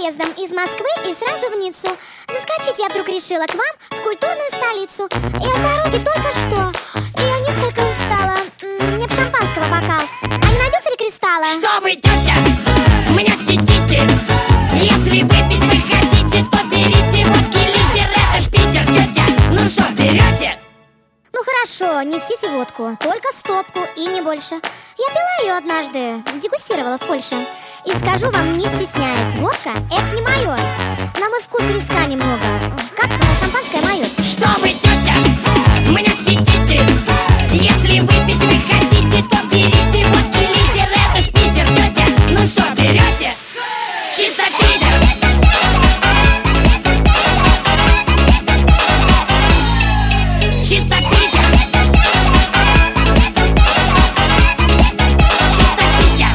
поездом из Москвы и сразу в Ниццу. Заскочить я вдруг решила к вам в культурную столицу. Я с дороги только что, и я несколько устала. Мне б шампанского бокал. А не найдется ли кристалла? Что вы, тетя, меня хотите? Если выпить вы хотите, то берите водки литер. Это ж Питер, тетя. Ну что, берете? Ну хорошо, несите водку, только стопку и не больше. Я пила ее однажды, дегустировала в Польше. И скажу вам, не стесняясь, водка — это не мое. На мой вкус риска немного, как шампанское мое. Что вы, тетя, меня хотите? Если выпить вы хотите, то берите водки литер. Это ж Питер, тетя. Ну что, берете? Чисто Питер. Чисто Питер. Чисто Питер.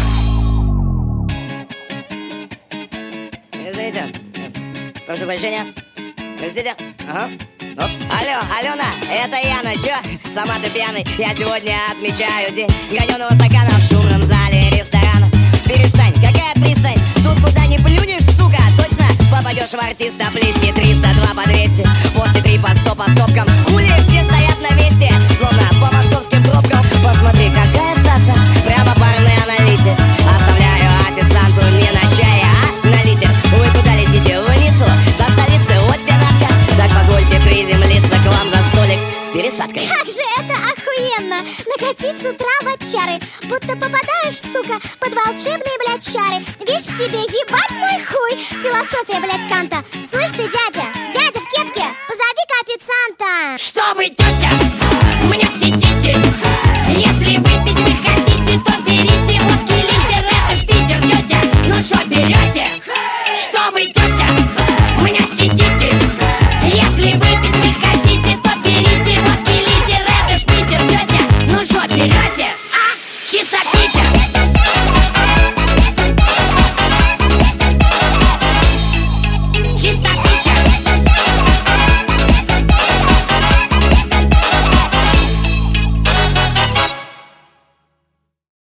Извините, прошу прощения. Простите. Ага. Оп. Алло, Алена, это Яна. Чё? Сама ты пьяный. Я сегодня отмечаю день граненого стакана в шумном зале ресторана. Перестань, какая пристань? Тут куда не плюнешь, сука. Точно попадешь в артиста. Плесни 302 по 200. После 3 по 100 по стопкам. Хули все стоят на месте, словно по московским пробкам. Посмотри, какая цаца. Прямо парный аналитик. Оставляю официанту не на чай, а на литер. Вы куда летите? В Ниццу? Со столицы от Тенатка. Так позвольте приземлиться к вам за столик с пересадкой. Как же это охуенно! Накатить с утра в отчары, будто попадаешь, сука, под волшебные, блядь, чары. Вещь в себе, ебать мой хуй. Философия, блядь, Канта. Слышь ты, дядя в кепке, позови-ка официанта. Что вы, тетя,